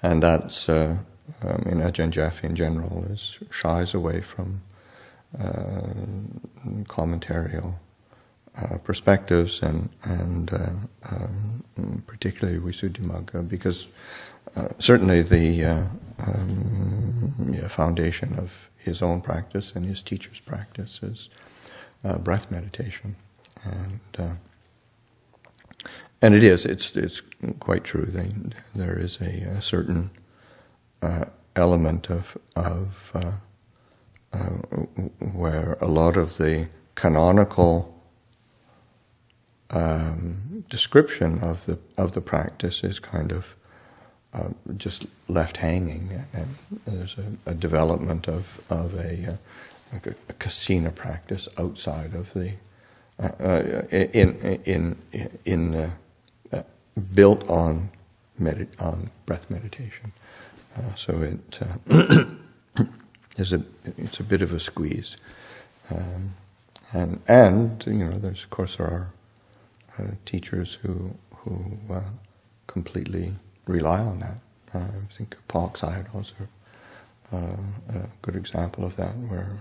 And that's, Ajahn Jaffe in general shies away from commentarial perspectives and particularly Visuddhimagga, because certainly the foundation of his own practice and his teacher's practice is breath meditation, and it's quite true. There is a certain element of where a lot of the canonical description of the practice is kind of just left hanging, and there's a development of a kasina practice outside of the built on breath meditation. So it's a bit of a squeeze, and there's, of course, there are teachers who completely rely on that. I think Paul Sayadaw is a good example of that, where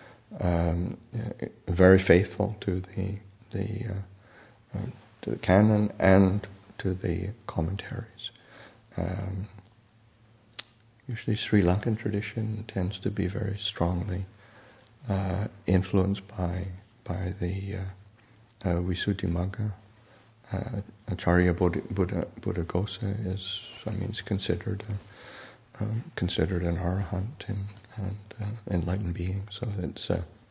very faithful to the canon and to the commentaries. Usually Sri Lankan tradition tends to be very strongly influenced by the Visuddhimagga. Acharya Buddhaghosa is considered an arahant and enlightened being. So it's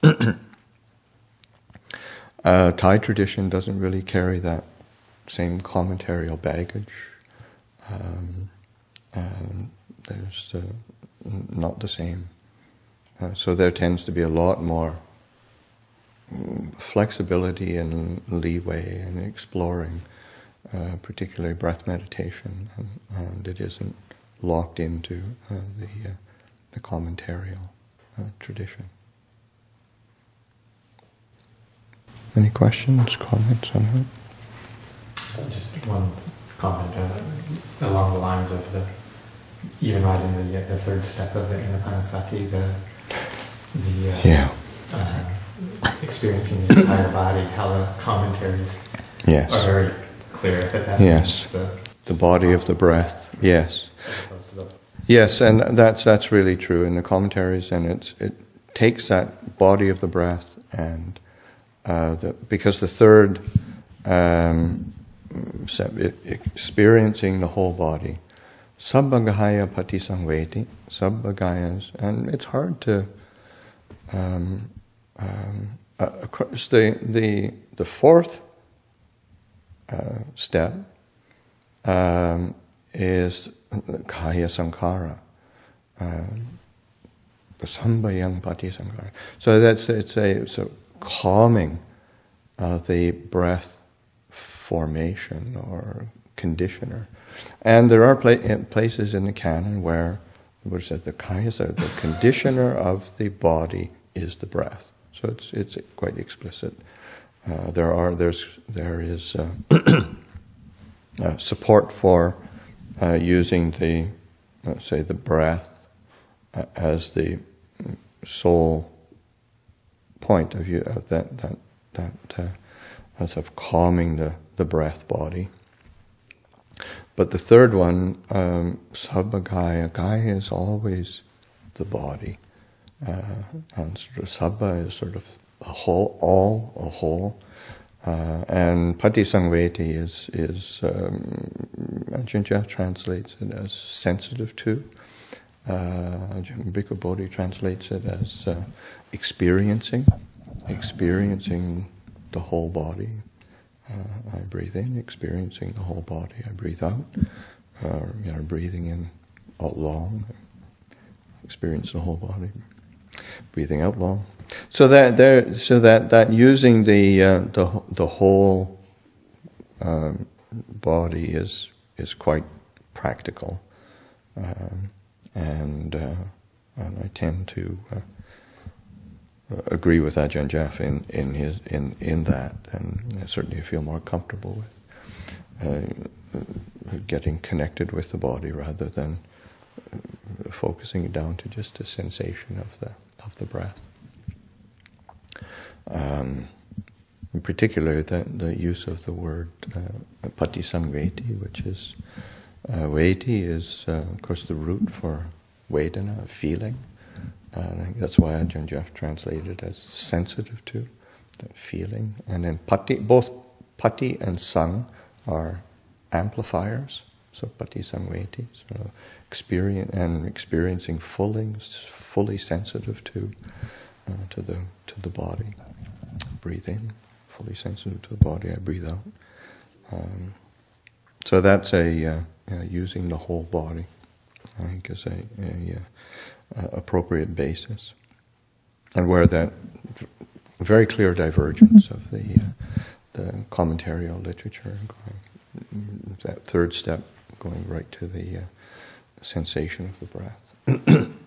Thai tradition doesn't really carry that same commentarial baggage. There's not the same. So there tends to be a lot more flexibility and leeway in exploring, particularly breath meditation, and it isn't locked into the commentarial tradition. Any questions, comments on that? Just one comment along the lines of even right in the third step of the Anapanasati, experiencing the entire body, how the commentaries are very clear that means the body of the breath. Yes. Yes, and that's really true in the commentaries, and it takes that body of the breath and because the third experiencing the whole body, sabbagaya patisangveti, sabbagayas, and it's hard to across the fourth step is kaya sankhara, sambayang patisankhara. So it's a calming the breath formation or conditioner. And there are places in the canon where the Buddha said the kaya, the conditioner of the body is the breath. So it's quite explicit. There is support for using the breath as the sole point of view of that as of calming the breath body. But the third one, sabbagaya, gaya is always the body, and sort of sabba is sort of a whole, and patisangveti is Ajahn Jaffe translates it as sensitive to. Bhikkhu Bodhi translates it as experiencing the whole body. I breathe in, experiencing the whole body. I breathe out, breathing in out long, experience the whole body. Breathing out long. So that using the whole body is quite practical, and I tend to agree with Ajahn Jaffe in that, and I certainly feel more comfortable with getting connected with the body rather than focusing it down to just a sensation of the breath. In particular, the use of the word patisangveti, which is veti is of course the root for vedana, feeling. And I think that's why Ajahn Jeff translated it as sensitive to, that feeling. And then pati, both pati and sang are amplifiers. So patisangveti, so experiencing fully sensitive to the body. Breathe in, fully sensitive to the body. I breathe out. So that's using the whole body, I think, is a appropriate basis, and where that very clear divergence of the commentarial literature, that third step going right to the sensation of the breath.